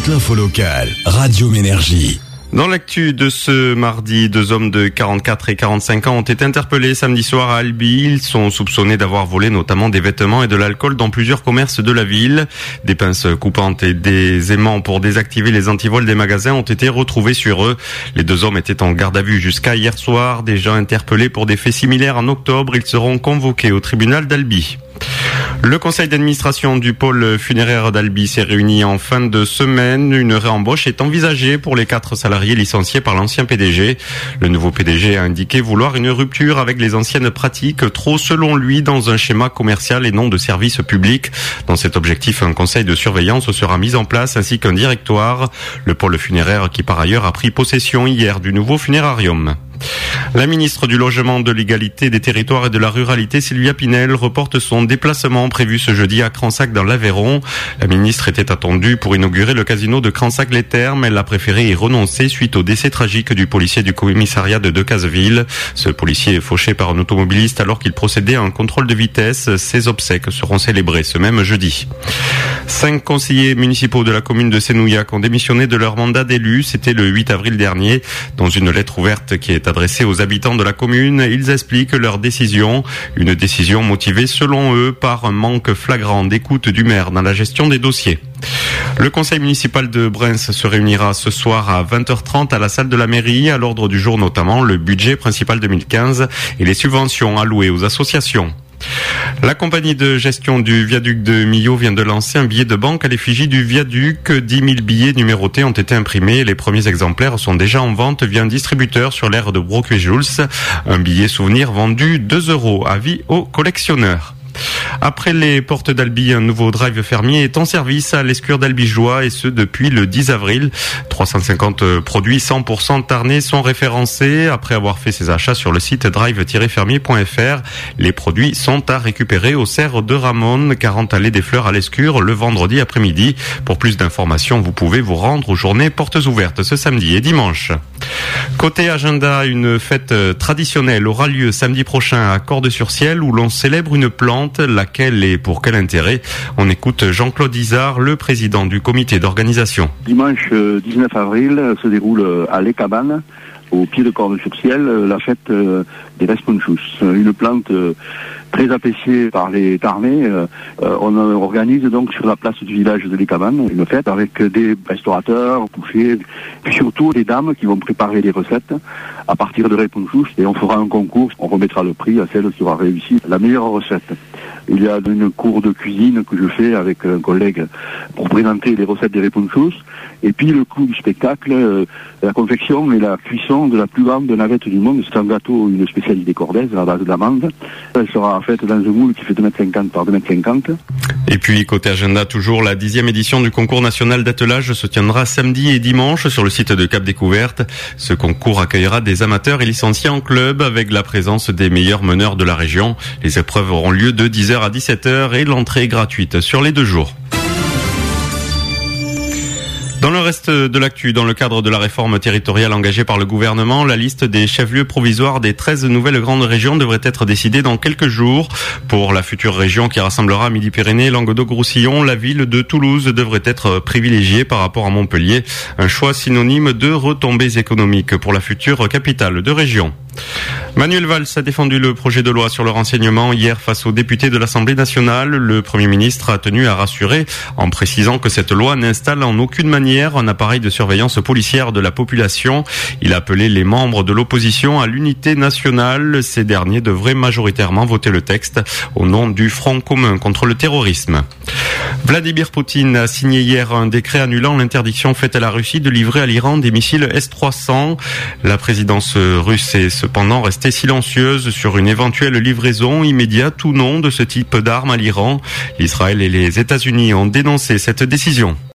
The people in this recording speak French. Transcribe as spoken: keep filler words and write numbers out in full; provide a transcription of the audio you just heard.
l'info locale, Radio Ménergie. Dans l'actu de ce mardi, deux hommes de quarante-quatre et quarante-cinq ans ont été interpellés samedi soir à Albi. Ils sont soupçonnés d'avoir volé notamment des vêtements et de l'alcool dans plusieurs commerces de la ville. Des pinces coupantes et des aimants pour désactiver les antivols des magasins ont été retrouvés sur eux. Les deux hommes étaient en garde à vue jusqu'à hier soir. Déjà interpellés pour des faits similaires en octobre, ils seront convoqués au tribunal d'Albi. Le conseil d'administration du pôle funéraire d'Albi s'est réuni en fin de semaine. Une réembauche est envisagée pour les quatre salariés licenciés par l'ancien P D G. Le nouveau P D G a indiqué vouloir une rupture avec les anciennes pratiques, trop selon lui dans un schéma commercial et non de service public. Dans cet objectif, un conseil de surveillance sera mis en place ainsi qu'un directoire. Le pôle funéraire qui par ailleurs a pris possession hier du nouveau funérarium. La ministre du Logement, de l'Égalité des Territoires et de la Ruralité, Sylvia Pinel, reporte son déplacement prévu ce jeudi à Cransac dans l'Aveyron. La ministre était attendue pour inaugurer le casino de Cransac-les-Thermes. Elle a préféré y renoncer suite au décès tragique du policier du commissariat de Decazeville. Ce policier est fauché par un automobiliste alors qu'il procédait à un contrôle de vitesse. Ses obsèques seront célébrées ce même jeudi. Cinq conseillers municipaux de la commune de Sénouillac ont démissionné de leur mandat d'élu. C'était le huit avril dernier. Dans une lettre ouverte qui est adressée aux habitants de la commune, ils expliquent leur décision. Une décision motivée selon eux par un manque flagrant d'écoute du maire dans la gestion des dossiers. Le conseil municipal de Brens se réunira ce soir à vingt heures trente à la salle de la mairie. À l'ordre du jour notamment le budget principal deux mille quinze et les subventions allouées aux associations. La compagnie de gestion du viaduc de Millau vient de lancer un billet de banque à l'effigie du viaduc. dix mille billets numérotés ont été imprimés. Les premiers exemplaires sont déjà en vente via un distributeur sur l'aire de Broc-et-Jules. Un billet souvenir vendu deux euros. Avis aux collectionneurs. Après les portes d'Albi, un nouveau drive fermier est en service à l'Escure d'Albigeois et ce depuis le dix avril. trois cent cinquante produits cent pour cent tarnais sont référencés. Après avoir fait ses achats sur le site drive tiret fermier point f r, les produits sont à récupérer au cerf de Ramon, quarante allée des Fleurs à l'Escure, le vendredi après-midi. Pour plus d'informations, vous pouvez vous rendre aux journées portes ouvertes ce samedi et dimanche. Côté agenda, une fête traditionnelle aura lieu samedi prochain à Cordes-sur-Ciel où l'on célèbre une plante. Laquelle et pour quel intérêt? On écoute Jean-Claude Isard, le président du comité d'organisation. Dimanche dix-neuf avril se déroule à Les Cabanes, au pied de Cordes-sur-Ciel, la fête des Responchus. Une plante très appréciée par les Tarnais. On organise donc sur la place du village de Les Cabanes une fête avec des restaurateurs, bouchers, puis surtout des dames qui vont préparer les recettes à partir de Responchus et on fera un concours. On remettra le prix à celle qui aura réussi la meilleure recette. Il y a une cour de cuisine que je fais avec un collègue pour présenter les recettes des Responchus. Et puis le coup du spectacle, euh, la confection et la cuisson de la plus grande navette du monde. C'est un gâteau, une spécialité cordaise à la base d'amande. Elle sera faite dans un moule qui fait deux mètres cinquante par deux mètres cinquante. Et puis côté agenda, toujours la dixième édition du concours national d'attelage se tiendra samedi et dimanche sur le site de Cap Découverte. Ce concours accueillera des amateurs et licenciés en club avec la présence des meilleurs meneurs de la région. Les épreuves auront lieu de dix heures à dix-sept heures et l'entrée est gratuite sur les deux jours. Dans le reste de l'actu, dans le cadre de la réforme territoriale engagée par le gouvernement, la liste des chefs-lieux provisoires des treize nouvelles grandes régions devrait être décidée dans quelques jours. Pour la future région qui rassemblera Midi-Pyrénées et Languedoc-Roussillon, la ville de Toulouse devrait être privilégiée par rapport à Montpellier. Un choix synonyme de retombées économiques pour la future capitale de région. Manuel Valls a défendu le projet de loi sur le renseignement hier face aux députés de l'Assemblée nationale. Le Premier ministre a tenu à rassurer en précisant que cette loi n'installe en aucune manière un appareil de surveillance policière de la population. Il a appelé les membres de l'opposition à l'unité nationale. Ces derniers devraient majoritairement voter le texte au nom du Front commun contre le terrorisme. Vladimir Poutine a signé hier un décret annulant l'interdiction faite à la Russie de livrer à l'Iran des missiles S trois cents. La présidence russe est cependant restée silencieuse sur une éventuelle livraison immédiate ou non de ce type d'armes à l'Iran. L'Israël et les États-Unis ont dénoncé cette décision.